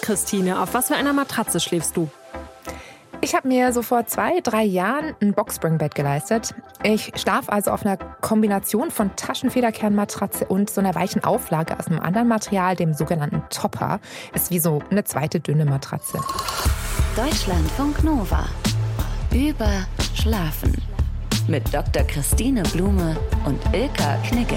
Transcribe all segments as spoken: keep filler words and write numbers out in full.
Christine, auf was für einer Matratze schläfst du? Ich habe mir so vor zwei, drei Jahren ein Boxspringbett geleistet. Ich schlafe also auf einer Kombination von Taschenfederkernmatratze und so einer weichen Auflage aus einem anderen Material, dem sogenannten Topper. Ist wie so eine zweite dünne Matratze. Deutschlandfunk Nova. Über Schlafen. Mit Doktor Christine Blume und Ilka Knigge.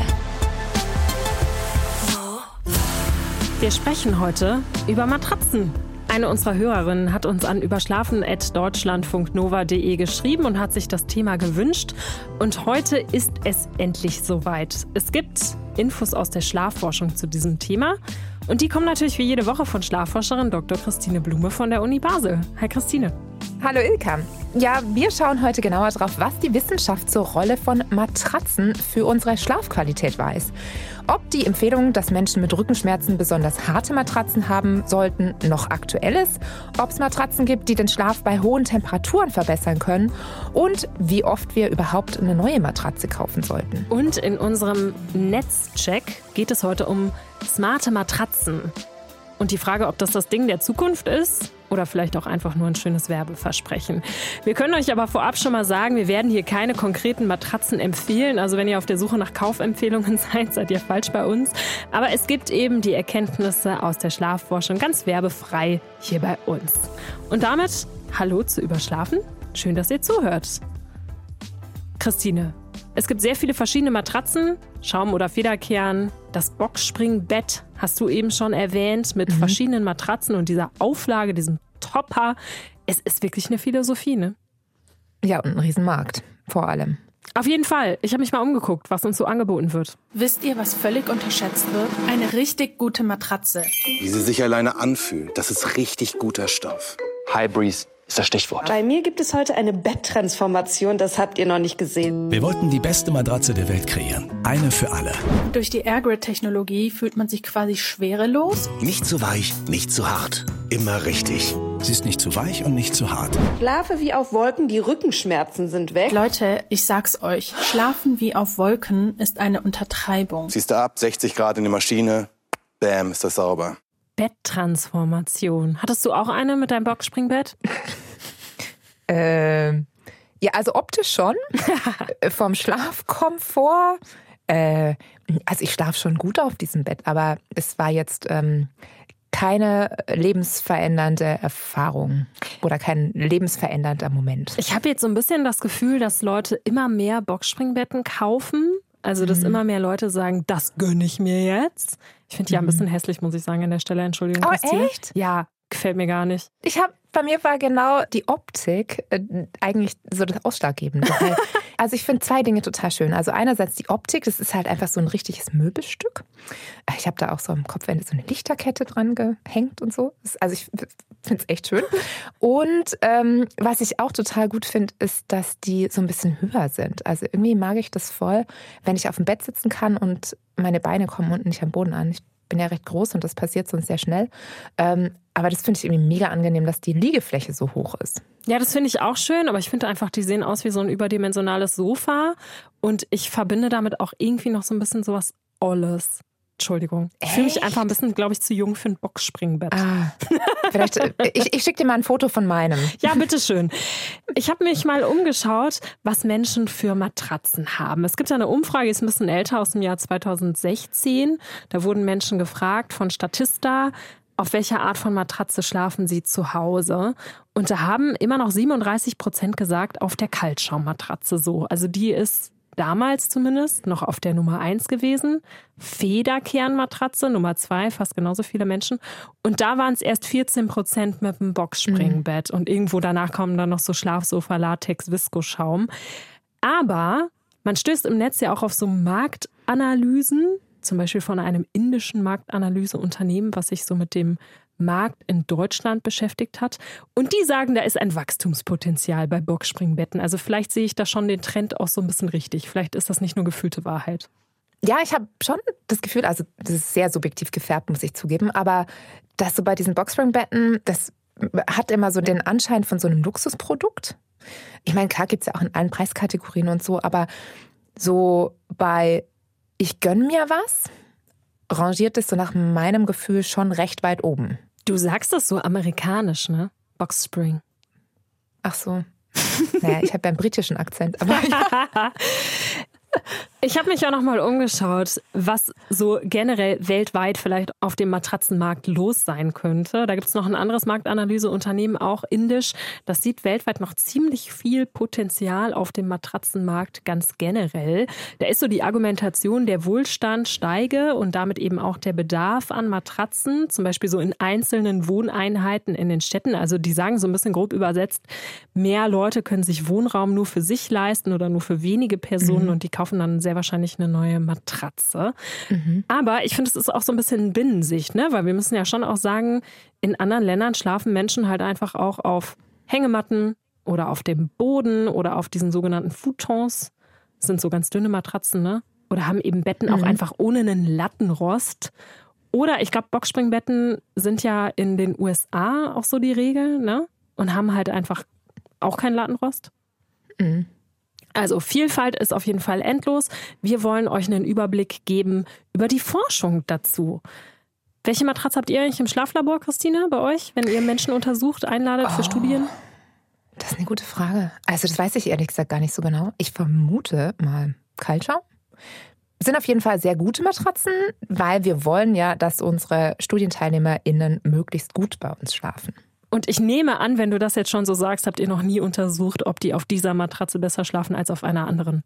Wir sprechen heute über Matratzen. Eine unserer Hörerinnen hat uns an überschlafen at deutschlandfunknova punkt de geschrieben und hat sich das Thema gewünscht. Und heute ist es endlich soweit. Es gibt Infos aus der Schlafforschung zu diesem Thema. Und die kommen natürlich wie jede Woche von Schlafforscherin Doktor Christine Blume von der Uni Basel. Hi Christine. Hallo Ilka. Ja, wir schauen heute genauer drauf, was die Wissenschaft zur Rolle von Matratzen für unsere Schlafqualität weiß. Ob die Empfehlung, dass Menschen mit Rückenschmerzen besonders harte Matratzen haben sollten, noch aktuell ist, ob es Matratzen gibt, die den Schlaf bei hohen Temperaturen verbessern können und wie oft wir überhaupt eine neue Matratze kaufen sollten. Und in unserem Netzcheck geht es heute um smarte Matratzen. Und die Frage, ob das das Ding der Zukunft ist oder vielleicht auch einfach nur ein schönes Werbeversprechen. Wir können euch aber vorab schon mal sagen, wir werden hier keine konkreten Matratzen empfehlen. Also wenn ihr auf der Suche nach Kaufempfehlungen seid, seid ihr falsch bei uns. Aber es gibt eben die Erkenntnisse aus der Schlafforschung ganz werbefrei hier bei uns. Und damit hallo zu Überschlafen. Schön, dass ihr zuhört. Christine, es gibt sehr viele verschiedene Matratzen, Schaum- oder Federkern. Das Boxspringbett hast du eben schon erwähnt, mit mhm. verschiedenen Matratzen und dieser Auflage, diesem Topper. Es ist wirklich eine Philosophie, ne? Ja, und ein Riesenmarkt, vor allem. Auf jeden Fall. Ich habe mich mal umgeguckt, was uns so angeboten wird. Wisst ihr, was völlig unterschätzt wird? Eine richtig gute Matratze. Wie sie sich alleine anfühlt, das ist richtig guter Stoff. High Breeze ist das Stichwort. Bei mir gibt es heute eine Betttransformation, das habt ihr noch nicht gesehen. Wir wollten die beste Matratze der Welt kreieren. Eine für alle. Durch die Airgrid-Technologie fühlt man sich quasi schwerelos. Nicht zu weich, nicht zu hart. Immer richtig. Sie ist nicht zu weich und nicht zu hart. Schlafe wie auf Wolken, die Rückenschmerzen sind weg. Leute, ich sag's euch, Schlafen wie auf Wolken ist eine Untertreibung. Ziehst du ab, sechzig Grad in die Maschine, bam, ist das sauber. Betttransformation. Hattest du auch eine mit deinem Boxspringbett? ähm, ja, also optisch schon. Vom Schlafkomfort. Äh, also ich schlafe schon gut auf diesem Bett, aber es war jetzt ähm, keine lebensverändernde Erfahrung oder kein lebensverändernder Moment. Ich habe jetzt so ein bisschen das Gefühl, dass Leute immer mehr Boxspringbetten kaufen. Also, dass mhm. immer mehr Leute sagen, das gönne ich mir jetzt. Ich finde die ja ein bisschen hässlich, muss ich sagen, an der Stelle. Entschuldigung. Oh, Christine. echt? Ja, gefällt mir gar nicht. Ich habe, bei mir war genau die Optik äh, eigentlich so das Ausschlaggebende. Also ich finde zwei Dinge total schön. Also einerseits die Optik, das ist halt einfach so ein richtiges Möbelstück. Ich habe da auch so am Kopfende so eine Lichterkette dran gehängt und so. Also ich finde es echt schön. Und ähm, was ich auch total gut finde, ist, dass die so ein bisschen höher sind. Also irgendwie mag ich das voll, wenn ich auf dem Bett sitzen kann und meine Beine kommen unten nicht am Boden an. Ich bin ja recht groß und das passiert sonst sehr schnell. Ähm, aber das finde ich irgendwie mega angenehm, dass die Liegefläche so hoch ist. Ja, das finde ich auch schön, aber ich finde einfach, die sehen aus wie so ein überdimensionales Sofa und ich verbinde damit auch irgendwie noch so ein bisschen sowas Olles. Entschuldigung. Ich fühle mich einfach ein bisschen, glaube ich, zu jung für ein Boxspringbett. Ah, vielleicht, ich, ich schicke dir mal ein Foto von meinem. Ja, bitteschön. Ich habe mich mal umgeschaut, was Menschen für Matratzen haben. Es gibt ja eine Umfrage, die ist ein bisschen älter, aus dem Jahr zweitausendsechzehn. Da wurden Menschen gefragt von Statista, auf welcher Art von Matratze schlafen sie zu Hause. Und da haben immer noch siebenunddreißig Prozent gesagt, auf der Kaltschaummatratze so. Also die ist damals zumindest noch auf der Nummer eins gewesen. Federkernmatratze, Nummer zwei, fast genauso viele Menschen. Und da waren es erst vierzehn Prozent mit dem Boxspringbett. Mhm. Und irgendwo danach kommen dann noch so Schlafsofa, Latex, Viskoschaum. Aber man stößt im Netz ja auch auf so Marktanalysen, zum Beispiel von einem indischen Marktanalyseunternehmen, was sich so mit dem Markt in Deutschland beschäftigt hat. Und die sagen, da ist ein Wachstumspotenzial bei Boxspringbetten. Also vielleicht sehe ich da schon den Trend auch so ein bisschen richtig. Vielleicht ist das nicht nur gefühlte Wahrheit. Ja, ich habe schon das Gefühl, also das ist sehr subjektiv gefärbt, muss ich zugeben, aber dass so bei diesen Boxspringbetten, das hat immer so den Anschein von so einem Luxusprodukt. Ich meine, klar gibt es ja auch in allen Preiskategorien und so, aber so bei ich gönne mir was, rangiert es so nach meinem Gefühl schon recht weit oben. Du sagst das so amerikanisch, ne? Box Spring. Ach so. Naja, ich habe ja einen britischen Akzent, aber ja. Ich habe mich auch noch mal umgeschaut, was so generell weltweit vielleicht auf dem Matratzenmarkt los sein könnte. Da gibt es noch ein anderes Marktanalyseunternehmen, auch indisch. Das sieht weltweit noch ziemlich viel Potenzial auf dem Matratzenmarkt ganz generell. Da ist so die Argumentation, der Wohlstand steige und damit eben auch der Bedarf an Matratzen, zum Beispiel so in einzelnen Wohneinheiten in den Städten. Also die sagen so ein bisschen grob übersetzt, mehr Leute können sich Wohnraum nur für sich leisten oder nur für wenige Personen mhm. und die kaufen dann sehr wahrscheinlich eine neue Matratze. Mhm. Aber ich finde, es ist auch so ein bisschen Binnensicht, ne? Weil wir müssen ja schon auch sagen, in anderen Ländern schlafen Menschen halt einfach auch auf Hängematten oder auf dem Boden oder auf diesen sogenannten Futons. Das sind so ganz dünne Matratzen, ne? Oder haben eben Betten mhm. auch einfach ohne einen Lattenrost. Oder ich glaube, Boxspringbetten sind ja in den U S A auch so die Regel, ne? Und haben halt einfach auch keinen Lattenrost. Mhm. Also Vielfalt ist auf jeden Fall endlos. Wir wollen euch einen Überblick geben über die Forschung dazu. Welche Matratze habt ihr eigentlich im Schlaflabor, Christine, bei euch, wenn ihr Menschen untersucht, einladet für oh, Studien? Das ist eine gute Frage. Also das weiß ich ehrlich gesagt gar nicht so genau. Ich vermute mal Kaltschaum. Sind auf jeden Fall sehr gute Matratzen, weil wir wollen ja, dass unsere StudienteilnehmerInnen möglichst gut bei uns schlafen. Und ich nehme an, wenn du das jetzt schon so sagst, habt ihr noch nie untersucht, ob die auf dieser Matratze besser schlafen als auf einer anderen?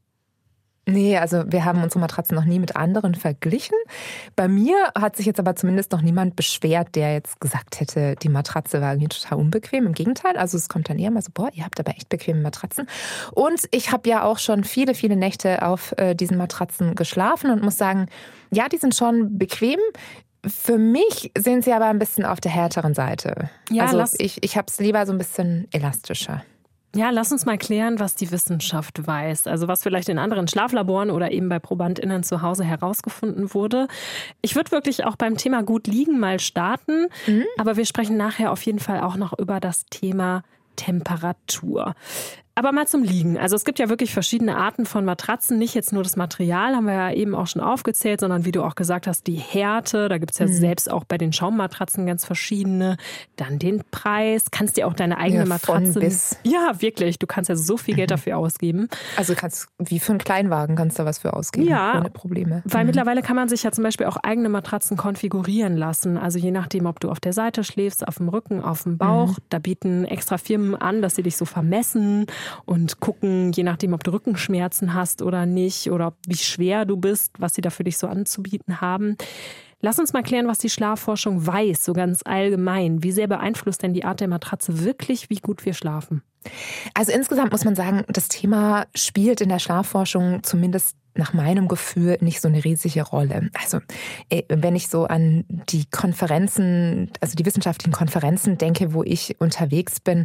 Nee, also wir haben unsere Matratzen noch nie mit anderen verglichen. Bei mir hat sich jetzt aber zumindest noch niemand beschwert, der jetzt gesagt hätte, die Matratze war irgendwie total unbequem. Im Gegenteil, also es kommt dann eher mal so, boah, ihr habt aber echt bequeme Matratzen. Und ich habe ja auch schon viele, viele Nächte auf äh, diesen Matratzen geschlafen und muss sagen, ja, die sind schon bequem. Für mich sind sie aber ein bisschen auf der härteren Seite. Ja, also lass, ich, ich habe es lieber so ein bisschen elastischer. Ja, lass uns mal klären, was die Wissenschaft weiß. Also was vielleicht in anderen Schlaflaboren oder eben bei ProbandInnen zu Hause herausgefunden wurde. Ich würde wirklich auch beim Thema gut liegen mal starten. Mhm. Aber wir sprechen nachher auf jeden Fall auch noch über das Thema Temperatur. Aber mal zum Liegen. Also es gibt ja wirklich verschiedene Arten von Matratzen. Nicht jetzt nur das Material, haben wir ja eben auch schon aufgezählt, sondern wie du auch gesagt hast, die Härte. Da gibt es ja mhm. selbst auch bei den Schaummatratzen ganz verschiedene. Dann den Preis. Kannst dir auch deine eigene ja, Matratze... Von bis. Ja, wirklich. Du kannst ja so viel Geld mhm. dafür ausgeben. Also kannst wie für einen Kleinwagen kannst du da was für ausgeben. Ja, ohne Probleme. Weil mhm. mittlerweile kann man sich ja zum Beispiel auch eigene Matratzen konfigurieren lassen. Also je nachdem, ob du auf der Seite schläfst, auf dem Rücken, auf dem Bauch. Mhm. Da bieten extra Firmen an, dass sie dich so vermessen und gucken, je nachdem, ob du Rückenschmerzen hast oder nicht oder wie schwer du bist, was sie da für dich so anzubieten haben. Lass uns mal klären, was die Schlafforschung weiß, so ganz allgemein. Wie sehr beeinflusst denn die Art der Matratze wirklich, wie gut wir schlafen? Also insgesamt muss man sagen, das Thema spielt in der Schlafforschung zumindest nach meinem Gefühl nicht so eine riesige Rolle. Also wenn ich so an die Konferenzen, also die wissenschaftlichen Konferenzen denke, wo ich unterwegs bin,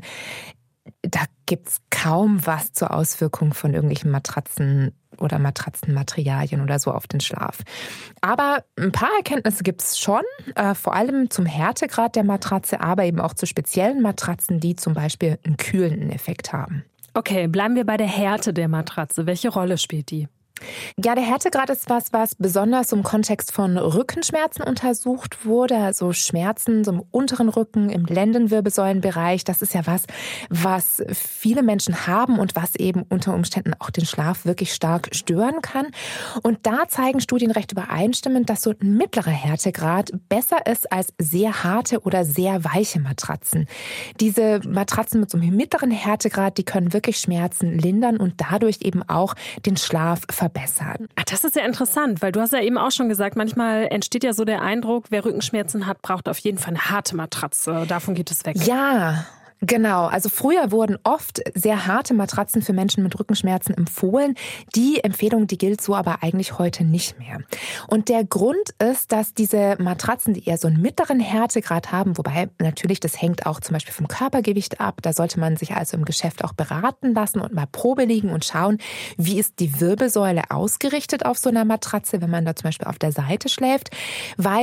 da gibt es kaum was zur Auswirkung von irgendwelchen Matratzen oder Matratzenmaterialien oder so auf den Schlaf. Aber ein paar Erkenntnisse gibt es schon, äh, vor allem zum Härtegrad der Matratze, aber eben auch zu speziellen Matratzen, die zum Beispiel einen kühlenden Effekt haben. Okay, bleiben wir bei der Härte der Matratze. Welche Rolle spielt die? Ja, der Härtegrad ist was, was besonders im Kontext von Rückenschmerzen untersucht wurde. Also Schmerzen so im unteren Rücken, im Lendenwirbelsäulenbereich. Das ist ja was, was viele Menschen haben und was eben unter Umständen auch den Schlaf wirklich stark stören kann. Und da zeigen Studien recht übereinstimmend, dass so ein mittlerer Härtegrad besser ist als sehr harte oder sehr weiche Matratzen. Diese Matratzen mit so einem mittleren Härtegrad, die können wirklich Schmerzen lindern und dadurch eben auch den Schlaf verbessern. verbessern. Ach, das ist ja interessant, weil du hast ja eben auch schon gesagt, manchmal entsteht ja so der Eindruck, wer Rückenschmerzen hat, braucht auf jeden Fall eine harte Matratze. Davon geht es weg. Ja, genau. Also früher wurden oft sehr harte Matratzen für Menschen mit Rückenschmerzen empfohlen. Die Empfehlung, die gilt so aber eigentlich heute nicht mehr. Und der Grund ist, dass diese Matratzen, die eher so einen mittleren Härtegrad haben, wobei natürlich das hängt auch zum Beispiel vom Körpergewicht ab. Da sollte man sich also im Geschäft auch beraten lassen und mal Probe liegen und schauen, wie ist die Wirbelsäule ausgerichtet auf so einer Matratze, wenn man da zum Beispiel auf der Seite schläft. Weil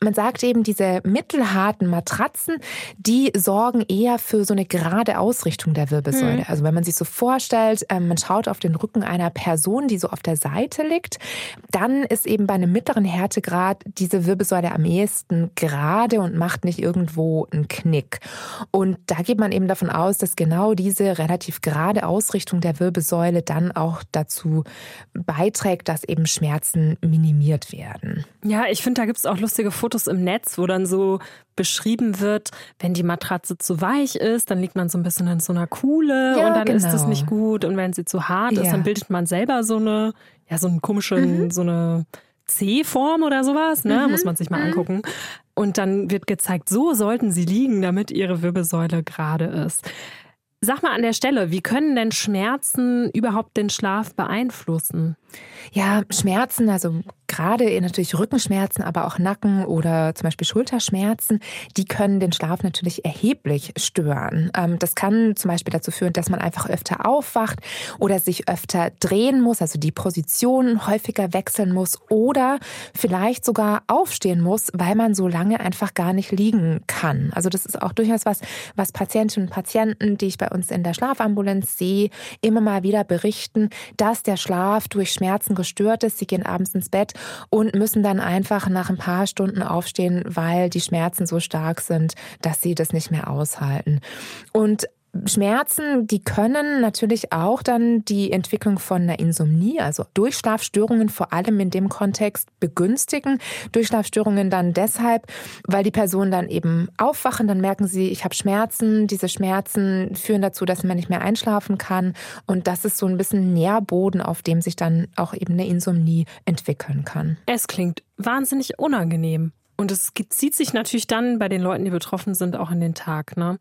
man sagt eben, diese mittelharten Matratzen, die sorgen eher für so eine gerade Ausrichtung der Wirbelsäule. Mhm. Also wenn man sich so vorstellt, man schaut auf den Rücken einer Person, die so auf der Seite liegt, dann ist eben bei einem mittleren Härtegrad diese Wirbelsäule am ehesten gerade und macht nicht irgendwo einen Knick. Und da geht man eben davon aus, dass genau diese relativ gerade Ausrichtung der Wirbelsäule dann auch dazu beiträgt, dass eben Schmerzen minimiert werden. Ja, ich finde, da gibt es auch lustige Fotos im Netz, wo dann so beschrieben wird, wenn die Matratze zu weich ist, dann liegt man so ein bisschen in so einer Kuhle ja, und dann genau. ist das nicht gut. Und wenn sie zu hart ja. ist, dann bildet man selber so eine, ja, so einen komischen, mhm. so eine C-Form oder sowas, ne? Mhm. Muss man sich mal mhm. angucken. Und dann wird gezeigt, so sollten sie liegen, damit ihre Wirbelsäule gerade ist. Sag mal an der Stelle, wie können denn Schmerzen überhaupt den Schlaf beeinflussen? Ja, Schmerzen, also gerade natürlich Rückenschmerzen, aber auch Nacken- oder zum Beispiel Schulterschmerzen, die können den Schlaf natürlich erheblich stören. Das kann zum Beispiel dazu führen, dass man einfach öfter aufwacht oder sich öfter drehen muss, also die Position häufiger wechseln muss oder vielleicht sogar aufstehen muss, weil man so lange einfach gar nicht liegen kann. Also das ist auch durchaus was, was Patientinnen und Patienten, die ich bei uns in der Schlafambulanz sehe, immer mal wieder berichten, dass der Schlaf durch Schmerzen gestört ist. Sie gehen abends ins Bett und müssen dann einfach nach ein paar Stunden aufstehen, weil die Schmerzen so stark sind, dass sie das nicht mehr aushalten. Und Schmerzen, die können natürlich auch dann die Entwicklung von einer Insomnie, also Durchschlafstörungen vor allem in dem Kontext begünstigen. Durchschlafstörungen dann deshalb, weil die Personen dann eben aufwachen, dann merken sie, ich habe Schmerzen. Diese Schmerzen führen dazu, dass man nicht mehr einschlafen kann. Und das ist so ein bisschen Nährboden, auf dem sich dann auch eben eine Insomnie entwickeln kann. Es klingt wahnsinnig unangenehm. Und es zieht sich natürlich dann bei den Leuten, die betroffen sind, auch in den Tag, ne?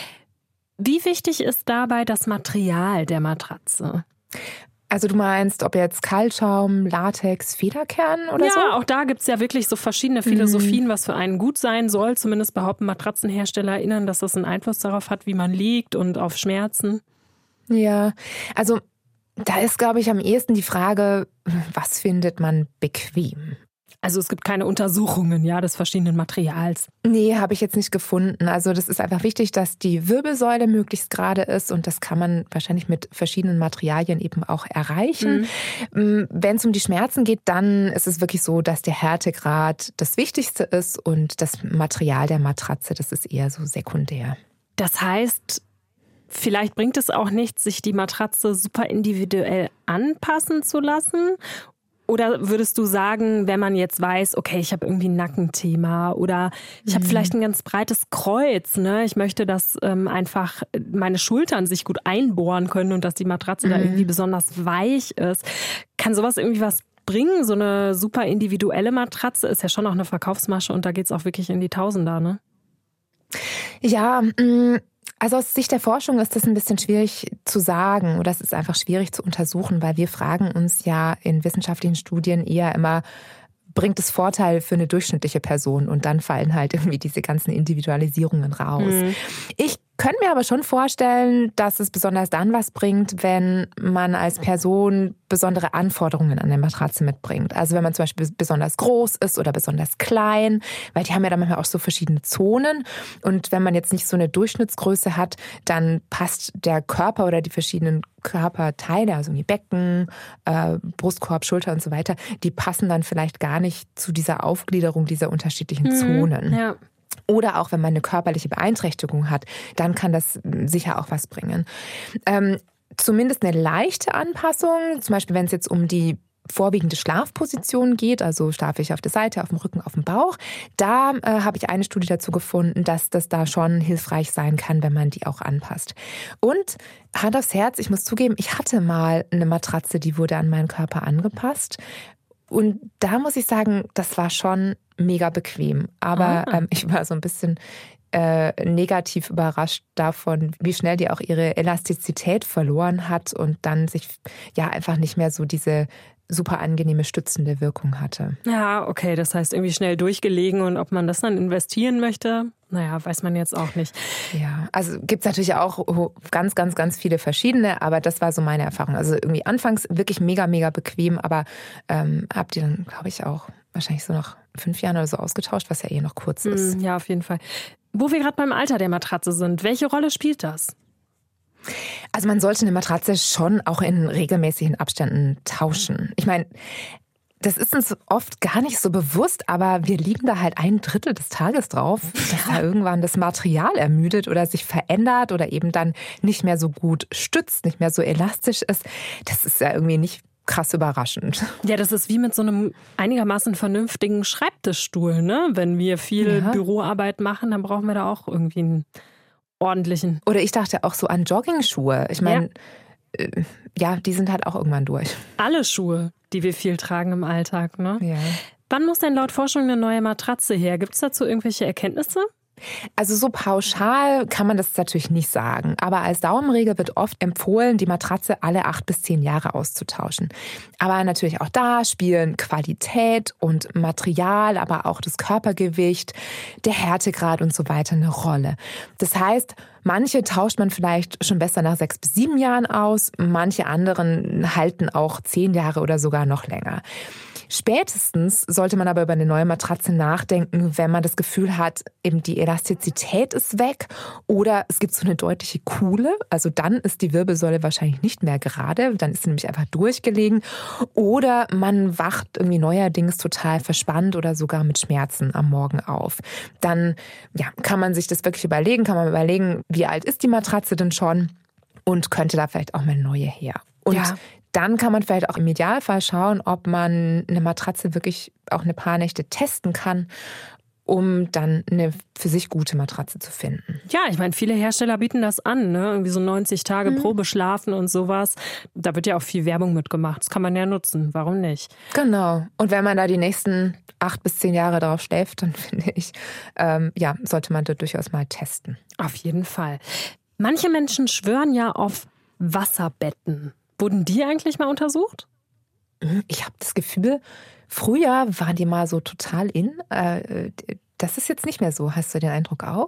Wie wichtig ist dabei das Material der Matratze? Also du meinst, ob jetzt Kaltschaum, Latex, Federkern oder ja, so? Ja, auch da gibt es ja wirklich so verschiedene Philosophien, mhm. was für einen gut sein soll. Zumindest behaupten MatratzenherstellerInnen, dass das einen Einfluss darauf hat, wie man liegt und auf Schmerzen. Ja, also da ist, glaube ich, am ehesten die Frage, was findet man bequem? Also es gibt keine Untersuchungen, ja, des verschiedenen Materials. Nee, habe ich jetzt nicht gefunden. Also das ist einfach wichtig, dass die Wirbelsäule möglichst gerade ist und das kann man wahrscheinlich mit verschiedenen Materialien eben auch erreichen. Mhm. Wenn es um die Schmerzen geht, dann ist es wirklich so, dass der Härtegrad das Wichtigste ist und das Material der Matratze, das ist eher so sekundär. Das heißt, vielleicht bringt es auch nichts, sich die Matratze super individuell anpassen zu lassen? Oder würdest du sagen, wenn man jetzt weiß, okay, ich habe irgendwie ein Nackenthema oder ich mhm. habe vielleicht ein ganz breites Kreuz, ne? Ich möchte, dass ähm, einfach meine Schultern sich gut einbohren können und dass die Matratze mhm. da irgendwie besonders weich ist. Kann sowas irgendwie was bringen? So eine super individuelle Matratze ist ja schon auch eine Verkaufsmasche und da geht es auch wirklich in die Tausender, ne? Ja, mh. Also aus Sicht der Forschung ist das ein bisschen schwierig zu sagen oder es ist einfach schwierig zu untersuchen, weil wir fragen uns ja in wissenschaftlichen Studien eher immer, bringt es Vorteil für eine durchschnittliche Person? Und dann fallen halt irgendwie diese ganzen Individualisierungen raus. Mhm. Ich könnte mir aber schon vorstellen, dass es besonders dann was bringt, wenn man als Person besondere Anforderungen an eine Matratze mitbringt. Also wenn man zum Beispiel besonders groß ist oder besonders klein, weil die haben ja dann manchmal auch so verschiedene Zonen. Und wenn man jetzt nicht so eine Durchschnittsgröße hat, dann passt der Körper oder die verschiedenen Körperteile, also die Becken, äh, Brustkorb, Schulter und so weiter, die passen dann vielleicht gar nicht zu dieser Aufgliederung dieser unterschiedlichen mhm, Zonen. Ja. Oder auch wenn man eine körperliche Beeinträchtigung hat, dann kann das sicher auch was bringen. Ähm, zumindest eine leichte Anpassung, zum Beispiel wenn es jetzt um die vorwiegende Schlafposition geht, also schlafe ich auf der Seite, auf dem Rücken, auf dem Bauch, da äh, habe ich eine Studie dazu gefunden, dass das da schon hilfreich sein kann, wenn man die auch anpasst. Und Hand aufs Herz, ich muss zugeben, ich hatte mal eine Matratze, die wurde an meinen Körper angepasst. Und da muss ich sagen, das war schon mega bequem. Aber ah. ähm, ich war so ein bisschen äh, negativ überrascht davon, wie schnell die auch ihre Elastizität verloren hat und dann sich ja einfach nicht mehr so diese super angenehme stützende Wirkung hatte. Ja, okay, das heißt irgendwie schnell durchgelegen und ob man das dann investieren möchte, naja, weiß man jetzt auch nicht. Ja, also gibt es natürlich auch ganz, ganz, ganz viele verschiedene, aber das war so meine Erfahrung. Also irgendwie anfangs wirklich mega, mega bequem, aber ähm, habt ihr dann, glaube ich, auch wahrscheinlich so nach fünf Jahren oder so ausgetauscht, was ja eh noch kurz ist. Ja, auf jeden Fall. Wo wir gerade beim Alter der Matratze sind, welche Rolle spielt das? Also man sollte eine Matratze schon auch in regelmäßigen Abständen tauschen. Ich meine, das ist uns oft gar nicht so bewusst, aber wir liegen da halt ein Drittel des Tages drauf, dass da irgendwann das Material ermüdet oder sich verändert oder eben dann nicht mehr so gut stützt, nicht mehr so elastisch ist. Das ist ja irgendwie nicht krass überraschend. Ja, das ist wie mit so einem einigermaßen vernünftigen Schreibtischstuhl, ne? Wenn wir viel ja. Büroarbeit machen, dann brauchen wir da auch irgendwie einen ordentlichen. Oder ich dachte auch so an Joggingschuhe. Ich meine, ja. Äh, ja, die sind halt auch irgendwann durch. Alle Schuhe, die wir viel tragen im Alltag, ne? Ja. Wann muss denn laut Forschung eine neue Matratze her? Gibt es dazu irgendwelche Erkenntnisse? Also so pauschal kann man das natürlich nicht sagen. Aber als Daumenregel wird oft empfohlen, die Matratze alle acht bis zehn Jahre auszutauschen. Aber natürlich auch da spielen Qualität und Material, aber auch das Körpergewicht, der Härtegrad und so weiter eine Rolle. Das heißt, manche tauscht man vielleicht schon besser nach sechs bis sieben Jahren aus, manche anderen halten auch zehn Jahre oder sogar noch länger. Spätestens sollte man aber über eine neue Matratze nachdenken, wenn man das Gefühl hat, eben die Elastizität ist weg oder es gibt so eine deutliche Kuhle. Also dann ist die Wirbelsäule wahrscheinlich nicht mehr gerade, dann ist sie nämlich einfach durchgelegen. Oder man wacht irgendwie neuerdings total verspannt oder sogar mit Schmerzen am Morgen auf. Dann ja, kann man sich das wirklich überlegen, kann man überlegen, wie alt ist die Matratze denn schon und könnte da vielleicht auch mal eine neue her. Und ja. Dann kann man vielleicht auch im Idealfall schauen, ob man eine Matratze wirklich auch eine paar Nächte testen kann, um dann eine für sich gute Matratze zu finden. Ja, ich meine, viele Hersteller bieten das an, ne? Irgendwie so neunzig Tage mhm. Probeschlafen und sowas. Da wird ja auch viel Werbung mitgemacht. Das kann man ja nutzen. Warum nicht? Genau. Und wenn man da die nächsten acht bis zehn Jahre drauf schläft, dann finde ich, ähm, ja, sollte man da durchaus mal testen. Auf jeden Fall. Manche Menschen schwören ja auf Wasserbetten. Wurden die eigentlich mal untersucht? Ich habe das Gefühl, früher waren die mal so total in. Das ist jetzt nicht mehr so. Hast du den Eindruck auch?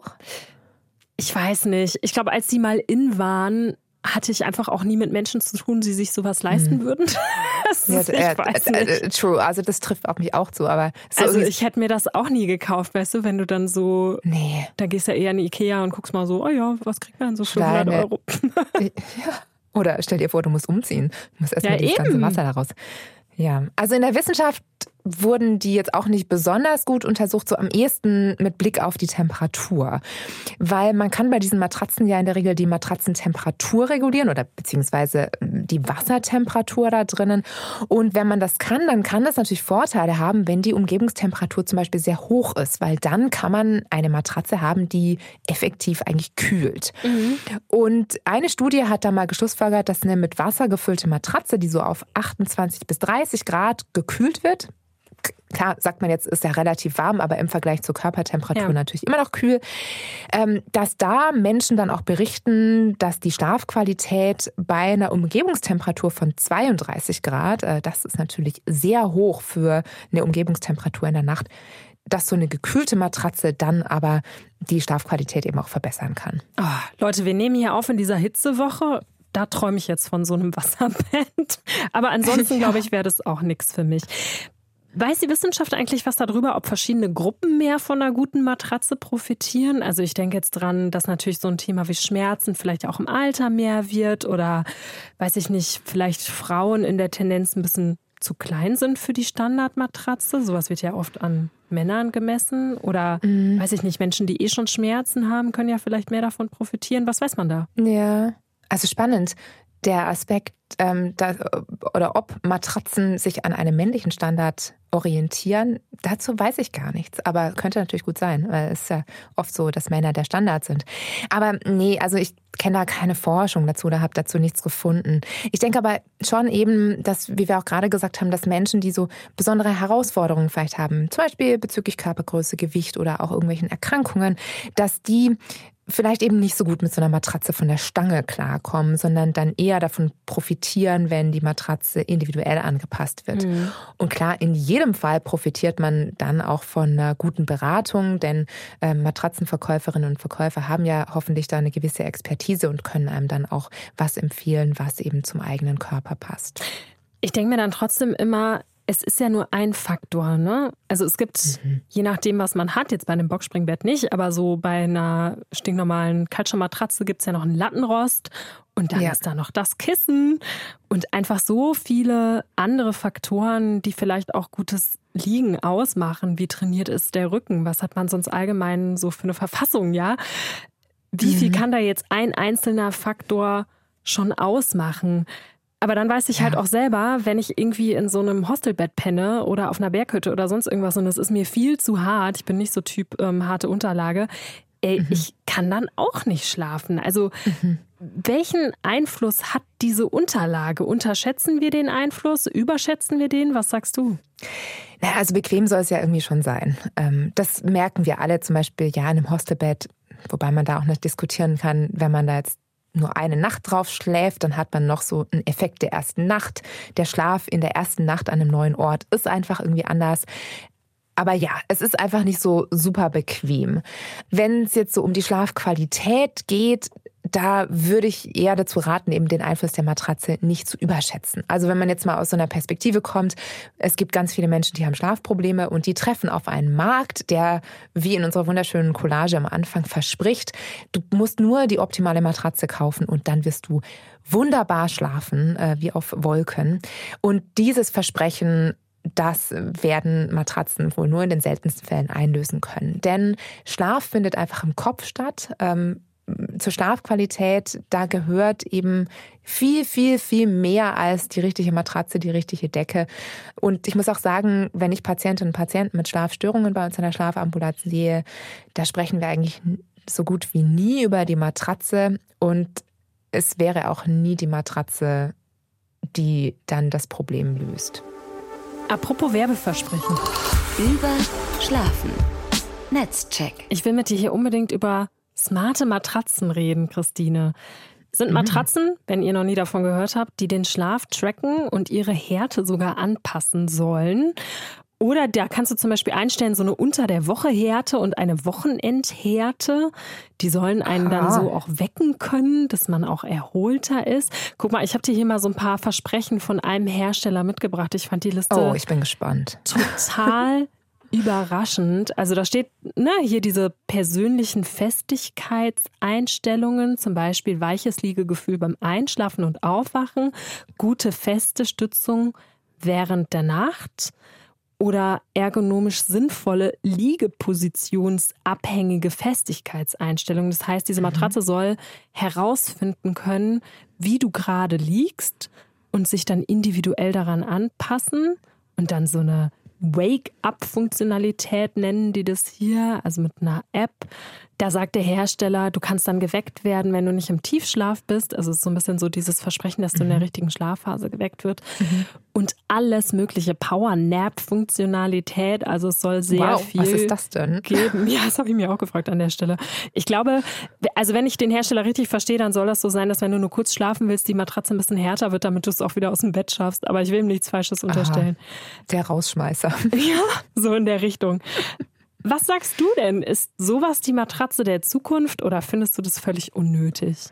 Ich weiß nicht. Ich glaube, als die mal in waren, hatte ich einfach auch nie mit Menschen zu tun, die sich sowas leisten hm. würden. Das ist, ja, ich weiß äh, äh, nicht. True, also das trifft auch mich auch zu. Aber so also ich hätte mir das auch nie gekauft, weißt du, wenn du dann so, nee. Da gehst du ja eher in die Ikea und guckst mal so, oh ja, was kriegt man denn so für hundert Euro? Ja. Oder stell dir vor, du musst umziehen. Du musst erstmal ja, das ganze Wasser daraus. Ja, also in der Wissenschaft wurden die jetzt auch nicht besonders gut untersucht, so am ehesten mit Blick auf die Temperatur. Weil man kann bei diesen Matratzen ja in der Regel die Matratzentemperatur regulieren oder beziehungsweise die Wassertemperatur da drinnen. Und wenn man das kann, dann kann das natürlich Vorteile haben, wenn die Umgebungstemperatur zum Beispiel sehr hoch ist, weil dann kann man eine Matratze haben, die effektiv eigentlich kühlt. Mhm. Und eine Studie hat da mal geschlussfolgert, dass eine mit Wasser gefüllte Matratze, die so auf achtundzwanzig bis dreißig Grad gekühlt wird, klar, sagt man jetzt, ist ja relativ warm, aber im Vergleich zur Körpertemperatur ja. natürlich immer noch kühl, dass da Menschen dann auch berichten, dass die Schlafqualität bei einer Umgebungstemperatur von zweiunddreißig Grad, das ist natürlich sehr hoch für eine Umgebungstemperatur in der Nacht, dass so eine gekühlte Matratze dann aber die Schlafqualität eben auch verbessern kann. Oh, Leute, wir nehmen hier auf in dieser Hitzewoche. Da träume ich jetzt von so einem Wasserbett. Aber ansonsten, ja. glaube ich, wäre das auch nichts für mich. Weiß die Wissenschaft eigentlich was darüber, ob verschiedene Gruppen mehr von einer guten Matratze profitieren? Also ich denke jetzt dran, dass natürlich so ein Thema wie Schmerzen vielleicht auch im Alter mehr wird oder, weiß ich nicht, vielleicht Frauen in der Tendenz ein bisschen zu klein sind für die Standardmatratze. Sowas wird ja oft an Männern gemessen. Oder, mhm. weiß ich nicht, Menschen, die eh schon Schmerzen haben, können ja vielleicht mehr davon profitieren. Was weiß man da? Ja, also spannend. Der Aspekt, ähm, da, oder ob Matratzen sich an einem männlichen Standard orientieren, dazu weiß ich gar nichts. Aber könnte natürlich gut sein, weil es ist ja oft so, dass Männer der Standard sind. Aber nee, also ich kenne da keine Forschung dazu oder habe dazu nichts gefunden. Ich denke aber schon eben, dass, wie wir auch gerade gesagt haben, dass Menschen, die so besondere Herausforderungen vielleicht haben, zum Beispiel bezüglich Körpergröße, Gewicht oder auch irgendwelchen Erkrankungen, dass die vielleicht eben nicht so gut mit so einer Matratze von der Stange klarkommen, sondern dann eher davon profitieren, wenn die Matratze individuell angepasst wird. Mhm. Und klar, in jedem Fall profitiert man dann auch von einer guten Beratung, denn äh, Matratzenverkäuferinnen und Verkäufer haben ja hoffentlich da eine gewisse Expertise und können einem dann auch was empfehlen, was eben zum eigenen Körper passt. Ich denke mir dann trotzdem immer, es ist ja nur ein Faktor, ne? Also es gibt, mhm. je nachdem, was man hat, jetzt bei einem Boxspringbett nicht, aber so bei einer stinknormalen Kaltschaummatratze gibt es ja noch einen Lattenrost und dann ja. ist da noch das Kissen und einfach so viele andere Faktoren, die vielleicht auch gutes Liegen ausmachen. Wie trainiert ist der Rücken? Was hat man sonst allgemein so für eine Verfassung, ja? Wie viel kann da jetzt ein einzelner Faktor schon ausmachen? Aber dann weiß ich ja. halt auch selber, wenn ich irgendwie in so einem Hostelbett penne oder auf einer Berghütte oder sonst irgendwas und es ist mir viel zu hart, ich bin nicht so Typ ähm, harte Unterlage, ey, mhm. ich kann dann auch nicht schlafen. Also mhm. welchen Einfluss hat diese Unterlage? Unterschätzen wir den Einfluss? Überschätzen wir den? Was sagst du? Naja, also bequem soll es ja irgendwie schon sein. Das merken wir alle zum Beispiel ja in einem Hostelbett, wobei man da auch nicht diskutieren kann, wenn man da jetzt nur eine Nacht drauf schläft, dann hat man noch so einen Effekt der ersten Nacht. Der Schlaf in der ersten Nacht an einem neuen Ort ist einfach irgendwie anders. Aber ja, es ist einfach nicht so super bequem. Wenn es jetzt so um die Schlafqualität geht, da würde ich eher dazu raten, eben den Einfluss der Matratze nicht zu überschätzen. Also wenn man jetzt mal aus so einer Perspektive kommt, es gibt ganz viele Menschen, die haben Schlafprobleme und die treffen auf einen Markt, der, wie in unserer wunderschönen Collage am Anfang verspricht, du musst nur die optimale Matratze kaufen und dann wirst du wunderbar schlafen, äh, wie auf Wolken. Und dieses Versprechen, das werden Matratzen wohl nur in den seltensten Fällen einlösen können. Denn Schlaf findet einfach im Kopf statt. Ähm, zur Schlafqualität, da gehört eben viel, viel, viel mehr als die richtige Matratze, die richtige Decke. Und ich muss auch sagen, wenn ich Patientinnen und Patienten mit Schlafstörungen bei uns in der Schlafambulanz sehe, da sprechen wir eigentlich so gut wie nie über die Matratze. Und es wäre auch nie die Matratze, die dann das Problem löst. Apropos Werbeversprechen. Über Schlafen. Netzcheck. Ich will mit dir hier unbedingt über smarte Matratzen reden, Christine. Sind Matratzen, wenn ihr noch nie davon gehört habt, die den Schlaf tracken und ihre Härte sogar anpassen sollen. Oder da kannst du zum Beispiel einstellen, so eine Unter-der-Woche-Härte und eine Wochenendhärte. Die sollen einen dann so auch wecken können, dass man auch erholter ist. Guck mal, ich habe dir hier mal so ein paar Versprechen von einem Hersteller mitgebracht. Ich fand die Liste oh, ich bin gespannt. total überraschend. Also da steht, ne, hier diese persönlichen Festigkeitseinstellungen, zum Beispiel weiches Liegegefühl beim Einschlafen und Aufwachen, gute feste Stützung während der Nacht oder ergonomisch sinnvolle liegepositionsabhängige Festigkeitseinstellungen. Das heißt, diese Matratze soll herausfinden können, wie du gerade liegst und sich dann individuell daran anpassen und dann so eine Wake-up-Funktionalität nennen die das hier, also mit einer App. Da sagt der Hersteller, du kannst dann geweckt werden, wenn du nicht im Tiefschlaf bist. Also es ist so ein bisschen so dieses Versprechen, dass du in der richtigen Schlafphase geweckt wird. Mhm. Und alles mögliche Power-Nap-Funktionalität. Also es soll sehr wow, viel was ist das denn? geben. Ja, das habe ich mir auch gefragt an der Stelle. Ich glaube, also wenn ich den Hersteller richtig verstehe, dann soll das so sein, dass wenn du nur kurz schlafen willst, die Matratze ein bisschen härter wird, damit du es auch wieder aus dem Bett schaffst. Aber ich will ihm nichts Falsches unterstellen. Aha, der Rausschmeißer. Ja, so in der Richtung. Was sagst du denn? Ist sowas die Matratze der Zukunft oder findest du das völlig unnötig?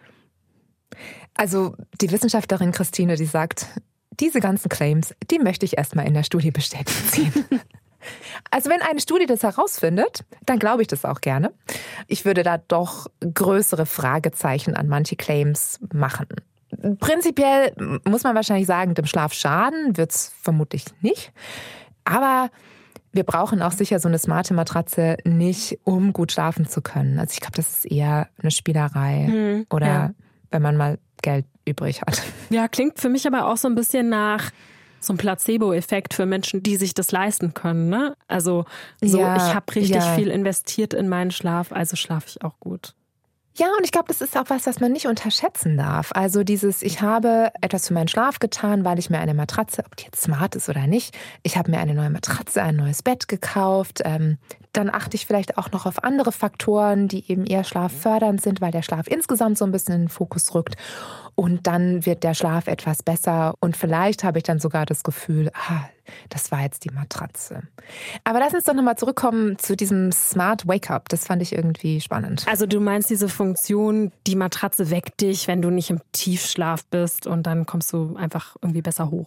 Also die Wissenschaftlerin Christine, die sagt, diese ganzen Claims, die möchte ich erstmal in der Studie bestätigt ziehen. Also wenn eine Studie das herausfindet, dann glaube ich das auch gerne. Ich würde da doch größere Fragezeichen an manche Claims machen. Prinzipiell muss man wahrscheinlich sagen, dem Schlaf schaden wird es vermutlich nicht. Aber wir brauchen auch sicher so eine smarte Matratze nicht, um gut schlafen zu können. Also ich glaube, das ist eher eine Spielerei hm, oder ja. wenn man mal Geld übrig hat. Ja, klingt für mich aber auch so ein bisschen nach so einem Placebo-Effekt für Menschen, die sich das leisten können. Ne? Also so, ja, ich habe richtig ja. viel investiert in meinen Schlaf, also schlafe ich auch gut. Ja, und ich glaube, das ist auch was, was man nicht unterschätzen darf. Also dieses, ich habe etwas für meinen Schlaf getan, weil ich mir eine Matratze, ob die jetzt smart ist oder nicht, ich habe mir eine neue Matratze, ein neues Bett gekauft. Ähm, dann achte ich vielleicht auch noch auf andere Faktoren, die eben eher schlaffördernd sind, weil der Schlaf insgesamt so ein bisschen in den Fokus rückt. Und dann wird der Schlaf etwas besser und vielleicht habe ich dann sogar das Gefühl, ah, das war jetzt die Matratze. Aber lass uns doch nochmal zurückkommen zu diesem Smart Wake-up. Das fand ich irgendwie spannend. Also du meinst diese Funktion, die Matratze weckt dich, wenn du nicht im Tiefschlaf bist und dann kommst du einfach irgendwie besser hoch.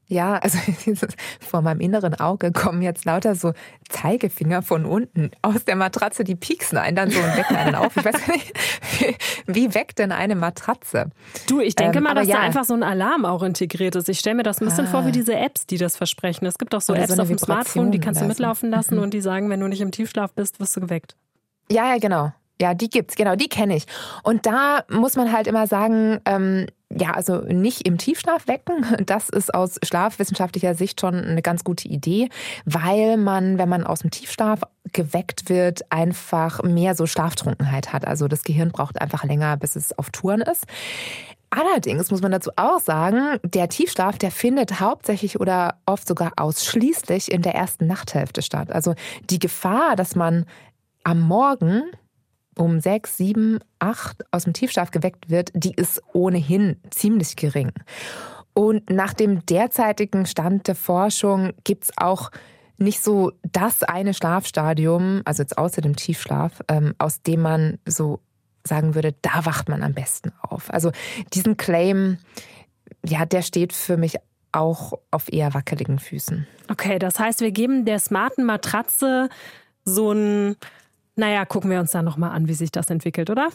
Ja, also vor meinem inneren Auge kommen jetzt lauter so Zeigefinger von unten aus der Matratze, die pieksen einen dann so und wecken einen auf. Ich weiß gar nicht, wie, wie weckt denn eine Matratze? Du, ich denke ähm, mal, dass ja. da einfach so ein Alarm auch integriert ist. Ich stelle mir das ein bisschen ah. vor wie diese Apps, die das versprechen. Es gibt auch so oder Apps so auf dem Smartphone, die kannst du mitlaufen lassen mhm. und die sagen, wenn du nicht im Tiefschlaf bist, wirst du geweckt. Ja, ja, genau. Ja, die gibt's, genau, die kenne ich. Und da muss man halt immer sagen, ähm, ja, also nicht im Tiefschlaf wecken. Das ist aus schlafwissenschaftlicher Sicht schon eine ganz gute Idee, weil man, wenn man aus dem Tiefschlaf geweckt wird, einfach mehr so Schlaftrunkenheit hat. Also das Gehirn braucht einfach länger, bis es auf Touren ist. Allerdings muss man dazu auch sagen, der Tiefschlaf, der findet hauptsächlich oder oft sogar ausschließlich in der ersten Nachthälfte statt. Also die Gefahr, dass man am Morgen um sechs, sieben, acht aus dem Tiefschlaf geweckt wird, die ist ohnehin ziemlich gering. Und nach dem derzeitigen Stand der Forschung gibt es auch nicht so das eine Schlafstadium, also jetzt außer dem Tiefschlaf, ähm, aus dem man so sagen würde, da wacht man am besten auf. Also diesen Claim, ja, der steht für mich auch auf eher wackeligen Füßen. Okay, das heißt, wir geben der smarten Matratze so ein... Naja, gucken wir uns dann nochmal an, wie sich das entwickelt, oder?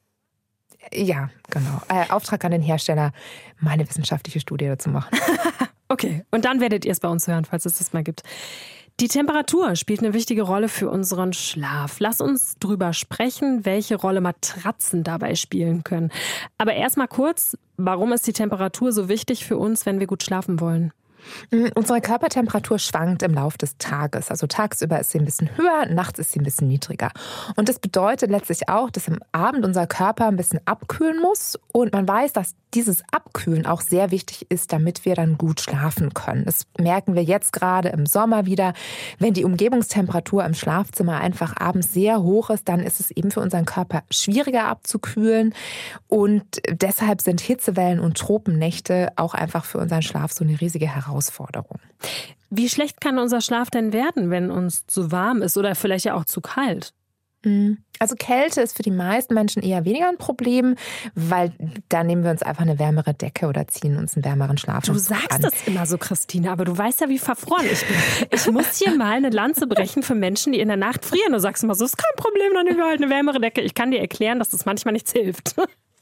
Ja, genau. Äh, Auftrag an den Hersteller, mal eine wissenschaftliche Studie dazu machen. Okay, und dann werdet ihr es bei uns hören, falls es das mal gibt. Die Temperatur spielt eine wichtige Rolle für unseren Schlaf. Lass uns drüber sprechen, welche Rolle Matratzen dabei spielen können. Aber erstmal kurz, warum ist die Temperatur so wichtig für uns, wenn wir gut schlafen wollen? Unsere Körpertemperatur schwankt im Laufe des Tages. Also tagsüber ist sie ein bisschen höher, nachts ist sie ein bisschen niedriger. Und das bedeutet letztlich auch, dass am Abend unser Körper ein bisschen abkühlen muss. Und man weiß, dass dieses Abkühlen auch sehr wichtig ist, damit wir dann gut schlafen können. Das merken wir jetzt gerade im Sommer wieder. Wenn die Umgebungstemperatur im Schlafzimmer einfach abends sehr hoch ist, dann ist es eben für unseren Körper schwieriger abzukühlen. Und deshalb sind Hitzewellen und Tropennächte auch einfach für unseren Schlaf so eine riesige Herausforderung. Herausforderung. Wie schlecht kann unser Schlaf denn werden, wenn uns zu warm ist oder vielleicht ja auch zu kalt? Also Kälte ist für die meisten Menschen eher weniger ein Problem, weil da nehmen wir uns einfach eine wärmere Decke oder ziehen uns einen wärmeren Schlafanzug an. Du sagst an. das immer so, Christine, aber du weißt ja, wie verfroren ich bin. Ich muss hier mal eine Lanze brechen für Menschen, die in der Nacht frieren. Du sagst immer so, ist kein Problem, dann nehmen wir halt eine wärmere Decke. Ich kann dir erklären, dass das manchmal nichts hilft.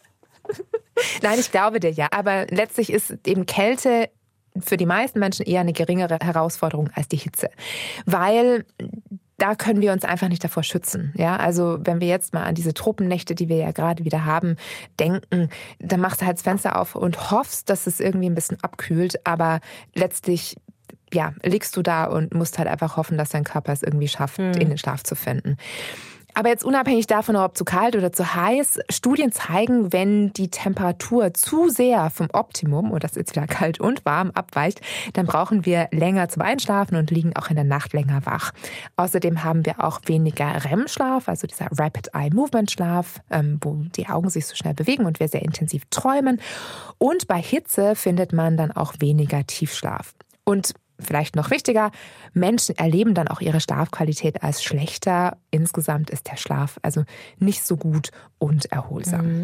Nein, ich glaube dir ja, aber letztlich ist eben Kälte für die meisten Menschen eher eine geringere Herausforderung als die Hitze. Weil da können wir uns einfach nicht davor schützen. Ja, also wenn wir jetzt mal an diese Tropennächte, die wir ja gerade wieder haben, denken, dann machst du halt das Fenster auf und hoffst, dass es irgendwie ein bisschen abkühlt. Aber letztlich, ja, liegst du da und musst halt einfach hoffen, dass dein Körper es irgendwie schafft, hm. in den Schlaf zu finden. Aber jetzt unabhängig davon, ob zu kalt oder zu heiß, Studien zeigen, wenn die Temperatur zu sehr vom Optimum, und das ist jetzt wieder kalt und warm, abweicht, dann brauchen wir länger zum Einschlafen und liegen auch in der Nacht länger wach. Außerdem haben wir auch weniger R E M-Schlaf, also dieser Rapid Eye Movement Schlaf, wo die Augen sich so schnell bewegen und wir sehr intensiv träumen. Und bei Hitze findet man dann auch weniger Tiefschlaf. Und vielleicht noch wichtiger, Menschen erleben dann auch ihre Schlafqualität als schlechter. Insgesamt ist der Schlaf also nicht so gut und erholsam. Mhm.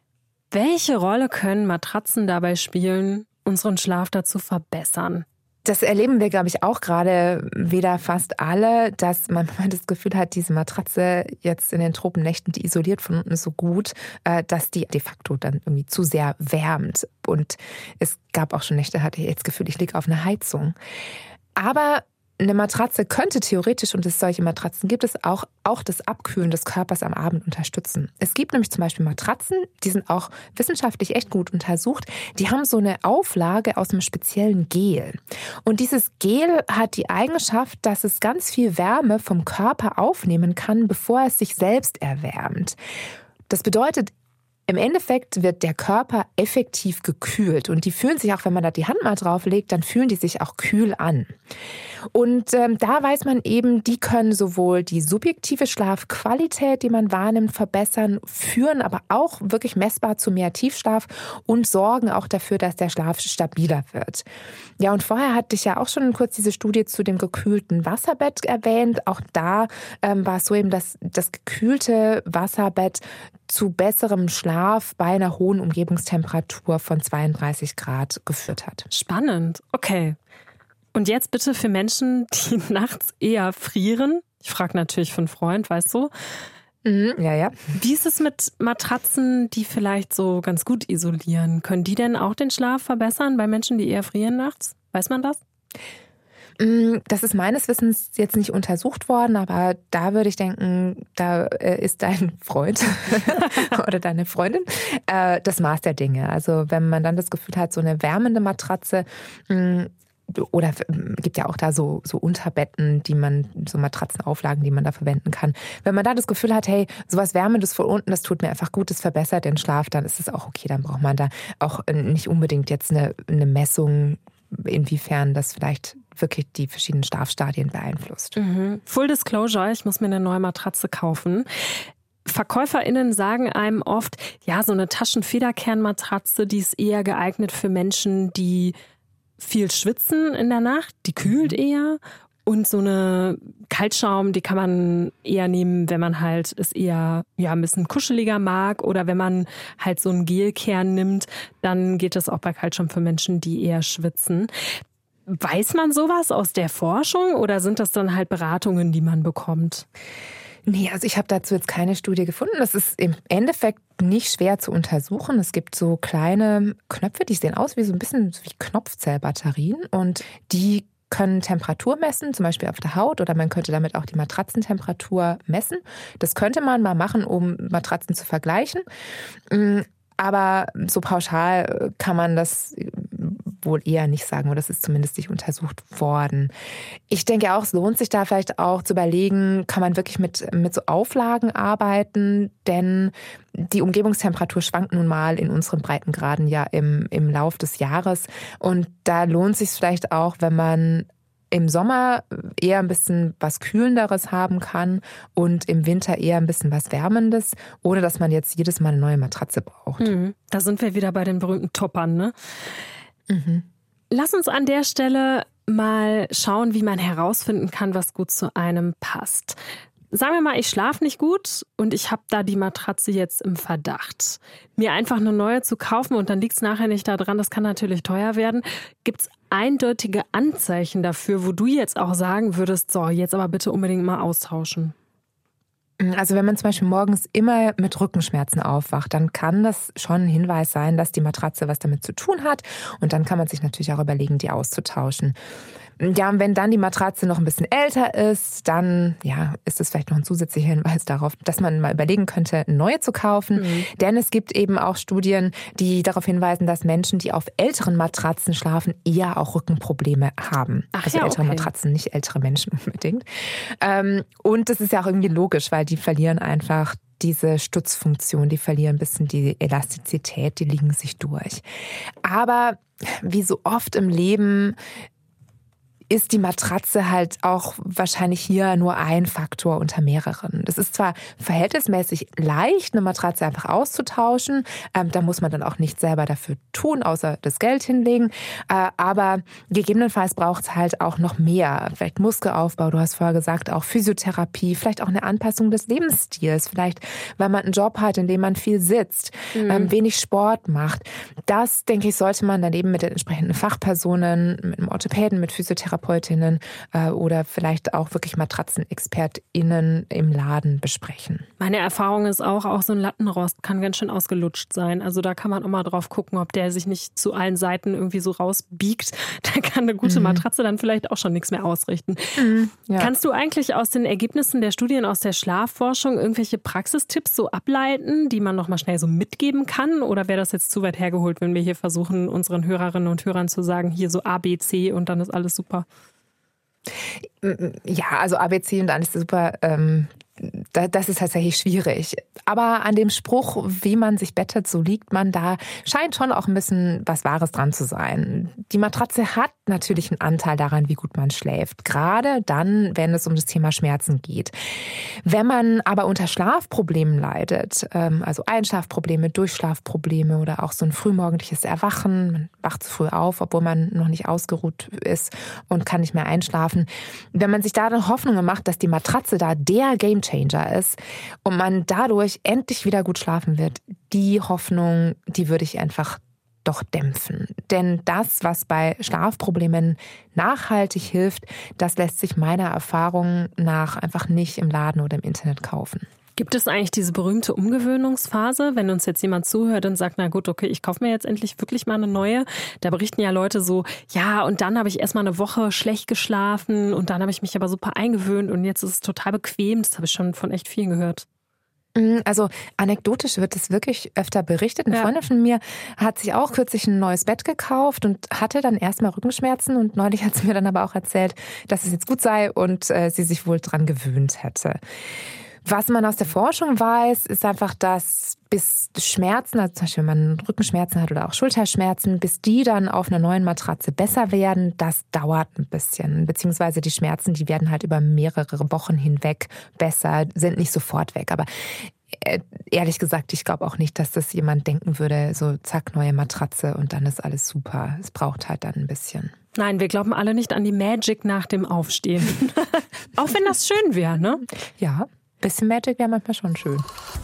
Welche Rolle können Matratzen dabei spielen, unseren Schlaf dazu verbessern? Das erleben wir, glaube ich, auch gerade wieder fast alle, dass man das Gefühl hat, diese Matratze jetzt in den Tropennächten, die isoliert von unten so gut, dass die de facto dann irgendwie zu sehr wärmt. Und es gab auch schon Nächte, hatte ich jetzt das Gefühl, ich liege auf einer Heizung. Aber eine Matratze könnte theoretisch, und es solche Matratzen gibt es auch, auch das Abkühlen des Körpers am Abend unterstützen. Es gibt nämlich zum Beispiel Matratzen, die sind auch wissenschaftlich echt gut untersucht. Die haben so eine Auflage aus einem speziellen Gel. Und dieses Gel hat die Eigenschaft, dass es ganz viel Wärme vom Körper aufnehmen kann, bevor es sich selbst erwärmt. Das bedeutet, im Endeffekt wird der Körper effektiv gekühlt und die fühlen sich auch, wenn man da die Hand mal drauf legt, dann fühlen die sich auch kühl an. Und ähm, da weiß man eben, die können sowohl die subjektive Schlafqualität, die man wahrnimmt, verbessern, führen aber auch wirklich messbar zu mehr Tiefschlaf und sorgen auch dafür, dass der Schlaf stabiler wird. Ja, und vorher hatte ich ja auch schon kurz diese Studie zu dem gekühlten Wasserbett erwähnt. Auch da ähm, war es so eben, dass das gekühlte Wasserbett zu besserem Schlaf bei einer hohen Umgebungstemperatur von zweiunddreißig Grad geführt hat. Spannend, okay. Und jetzt bitte für Menschen, die nachts eher frieren. Ich frage natürlich für einen Freund, weißt du? Mhm, ja, ja. Wie ist es mit Matratzen, die vielleicht so ganz gut isolieren? Können die denn auch den Schlaf verbessern bei Menschen, die eher frieren nachts? Weiß man das? Das ist meines Wissens jetzt nicht untersucht worden, aber da würde ich denken, da ist dein Freund oder deine Freundin das Maß der Dinge. Also wenn man dann das Gefühl hat, so eine wärmende Matratze, oder gibt ja auch da so, so Unterbetten, die man, so Matratzenauflagen, die man da verwenden kann. Wenn man da das Gefühl hat, hey, sowas Wärmendes von unten, das tut mir einfach gut, das verbessert den Schlaf, dann ist es auch okay. Dann braucht man da auch nicht unbedingt jetzt eine, eine Messung, inwiefern das vielleicht wirklich die verschiedenen Schlafstadien beeinflusst. Mhm. Full Disclosure, ich muss mir eine neue Matratze kaufen. VerkäuferInnen sagen einem oft, ja, so eine Taschenfederkernmatratze, die ist eher geeignet für Menschen, die viel schwitzen in der Nacht, die kühlt eher. Und so eine Kaltschaum, die kann man eher nehmen, wenn man halt es eher ja, ein bisschen kuscheliger mag. Oder wenn man halt so einen Gelkern nimmt, dann geht es auch bei Kaltschaum für Menschen, die eher schwitzen. Weiß man sowas aus der Forschung oder sind das dann halt Beratungen, die man bekommt? Nee, also ich habe dazu jetzt keine Studie gefunden. Das ist im Endeffekt nicht schwer zu untersuchen. Es gibt so kleine Knöpfe, die sehen aus wie so ein bisschen wie Knopfzellbatterien und die können Temperatur messen, zum Beispiel auf der Haut, oder man könnte damit auch die Matratzentemperatur messen. Das könnte man mal machen, um Matratzen zu vergleichen. Aber so pauschal kann man das wohl eher nicht sagen, oder das ist zumindest nicht untersucht worden. Ich denke auch, es lohnt sich da vielleicht auch zu überlegen, kann man wirklich mit, mit so Auflagen arbeiten, denn die Umgebungstemperatur schwankt nun mal in unseren Breitengraden ja im, im Lauf des Jahres und da lohnt es sich vielleicht auch, wenn man im Sommer eher ein bisschen was Kühlenderes haben kann und im Winter eher ein bisschen was Wärmendes, ohne dass man jetzt jedes Mal eine neue Matratze braucht. Mhm. Da sind wir wieder bei den berühmten Toppern, ne? Mhm. Lass uns an der Stelle mal schauen, wie man herausfinden kann, was gut zu einem passt. Sagen wir mal, ich schlafe nicht gut und ich habe da die Matratze jetzt im Verdacht. Mir einfach eine neue zu kaufen und dann liegt es nachher nicht daran, das kann natürlich teuer werden. Gibt es eindeutige Anzeichen dafür, wo du jetzt auch sagen würdest, so, jetzt aber bitte unbedingt mal austauschen? Also wenn man zum Beispiel morgens immer mit Rückenschmerzen aufwacht, dann kann das schon ein Hinweis sein, dass die Matratze was damit zu tun hat. Und dann kann man sich natürlich auch überlegen, die auszutauschen. Ja, und wenn dann die Matratze noch ein bisschen älter ist, dann ja, ist es vielleicht noch ein zusätzlicher Hinweis darauf, dass man mal überlegen könnte, eine neue zu kaufen. Mhm. Denn es gibt eben auch Studien, die darauf hinweisen, dass Menschen, die auf älteren Matratzen schlafen, eher auch Rückenprobleme haben. Ach also ja, ältere okay. Matratzen, nicht ältere Menschen unbedingt. Und das ist ja auch irgendwie logisch, weil die verlieren einfach diese Stützfunktion, die verlieren ein bisschen die Elastizität, die liegen sich durch. Aber wie so oft im Leben ist die Matratze halt auch wahrscheinlich hier nur ein Faktor unter mehreren. Das ist zwar verhältnismäßig leicht, eine Matratze einfach auszutauschen. Ähm, da muss man dann auch nichts selber dafür tun, außer das Geld hinlegen. Äh, aber gegebenenfalls braucht es halt auch noch mehr. Vielleicht Muskelaufbau, du hast vorher gesagt, auch Physiotherapie, vielleicht auch eine Anpassung des Lebensstils. Vielleicht, weil man einen Job hat, in dem man viel sitzt, mhm. ähm, wenig Sport macht. Das, denke ich, sollte man dann eben mit den entsprechenden Fachpersonen, mit einem Orthopäden, mit Physiotherapeutinnen äh, oder vielleicht auch wirklich MatratzenexpertInnen im Laden besprechen. Meine Erfahrung ist auch, auch so ein Lattenrost kann ganz schön ausgelutscht sein. Also da kann man auch mal drauf gucken, ob der sich nicht zu allen Seiten irgendwie so rausbiegt. Da kann eine gute mhm. Matratze dann vielleicht auch schon nichts mehr ausrichten. Mhm, ja. Kannst du eigentlich aus den Ergebnissen der Studien aus der Schlafforschung irgendwelche Praxistipps so ableiten, die man noch mal schnell so mitgeben kann? Oder wäre das jetzt zu weit hergeholt, wenn wir hier versuchen, unseren Hörerinnen und Hörern zu sagen, hier so A, B, C und dann ist alles super? Ja, also A B C und dann ist super, ähm, das ist tatsächlich schwierig. Aber an dem Spruch, wie man sich bettet, so liegt man da, scheint schon auch ein bisschen was Wahres dran zu sein. Die Matratze hat natürlich einen Anteil daran, wie gut man schläft. Gerade dann, wenn es um das Thema Schmerzen geht. Wenn man aber unter Schlafproblemen leidet, also Einschlafprobleme, Durchschlafprobleme oder auch so ein frühmorgendliches Erwachen, man wacht zu früh auf, obwohl man noch nicht ausgeruht ist und kann nicht mehr einschlafen. Wenn man sich da dann Hoffnungen macht, dass die Matratze da der Gamechanger ist und man dadurch endlich wieder gut schlafen wird, die Hoffnung, die würde ich einfach doch dämpfen. Denn das, was bei Schlafproblemen nachhaltig hilft, das lässt sich meiner Erfahrung nach einfach nicht im Laden oder im Internet kaufen. Gibt es eigentlich diese berühmte Umgewöhnungsphase, wenn uns jetzt jemand zuhört und sagt, na gut, okay, ich kaufe mir jetzt endlich wirklich mal eine neue? Da berichten ja Leute so, ja, und dann habe ich erst mal eine Woche schlecht geschlafen und dann habe ich mich aber super eingewöhnt und jetzt ist es total bequem. Das habe ich schon von echt vielen gehört. Also anekdotisch wird es wirklich öfter berichtet. Eine ja. Freundin von mir hat sich auch kürzlich ein neues Bett gekauft und hatte dann erstmal Rückenschmerzen. Und neulich hat sie mir dann aber auch erzählt, dass es jetzt gut sei und äh, sie sich wohl dran gewöhnt hätte. Was man aus der Forschung weiß, ist einfach, dass bis Schmerzen, also zum Beispiel wenn man Rückenschmerzen hat oder auch Schulterschmerzen, bis die dann auf einer neuen Matratze besser werden, das dauert ein bisschen. Beziehungsweise die Schmerzen, die werden halt über mehrere Wochen hinweg besser, sind nicht sofort weg. Aber ehrlich gesagt, ich glaube auch nicht, dass das jemand denken würde, so zack, neue Matratze und dann ist alles super. Es braucht halt dann ein bisschen. Nein, wir glauben alle nicht an die Magic nach dem Aufstehen. Auch wenn das schön wäre, ne? Ja. Bisschen Magic wäre manchmal schon schön.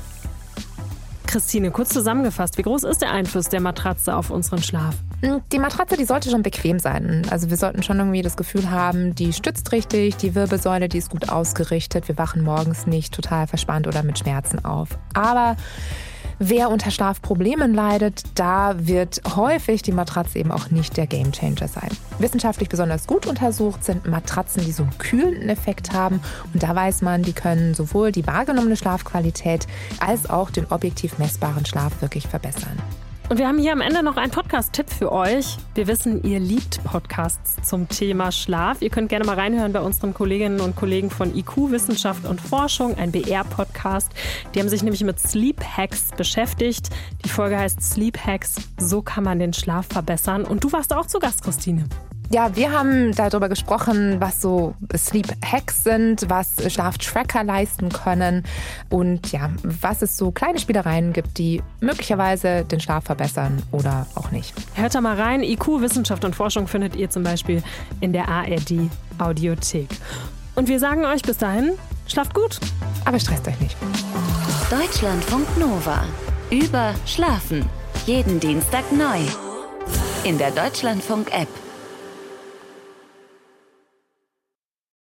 Christine, kurz zusammengefasst, wie groß ist der Einfluss der Matratze auf unseren Schlaf? Die Matratze, die sollte schon bequem sein. Also wir sollten schon irgendwie das Gefühl haben, die stützt richtig, die Wirbelsäule, die ist gut ausgerichtet. Wir wachen morgens nicht total verspannt oder mit Schmerzen auf. Aber wer unter Schlafproblemen leidet, da wird häufig die Matratze eben auch nicht der Gamechanger sein. Wissenschaftlich besonders gut untersucht sind Matratzen, die so einen kühlenden Effekt haben. Und da weiß man, die können sowohl die wahrgenommene Schlafqualität als auch den objektiv messbaren Schlaf wirklich verbessern. Und wir haben hier am Ende noch einen Podcast-Tipp für euch. Wir wissen, ihr liebt Podcasts zum Thema Schlaf. Ihr könnt gerne mal reinhören bei unseren Kolleginnen und Kollegen von I Q, Wissenschaft und Forschung, ein B R-Podcast. Die haben sich nämlich mit Sleep Hacks beschäftigt. Die Folge heißt Sleep Hacks, so kann man den Schlaf verbessern. Und du warst auch zu Gast, Christine. Ja, wir haben darüber gesprochen, was so Sleep Hacks sind, was Schlaftracker leisten können und ja, was es so kleine Spielereien gibt, die möglicherweise den Schlaf verbessern oder auch nicht. Hört da mal rein. I Q, Wissenschaft und Forschung findet ihr zum Beispiel in der A R D Audiothek. Und wir sagen euch bis dahin, schlaft gut. Aber stresst euch nicht. Deutschlandfunk Nova. Über Schlafen. Jeden Dienstag neu. In der Deutschlandfunk-App.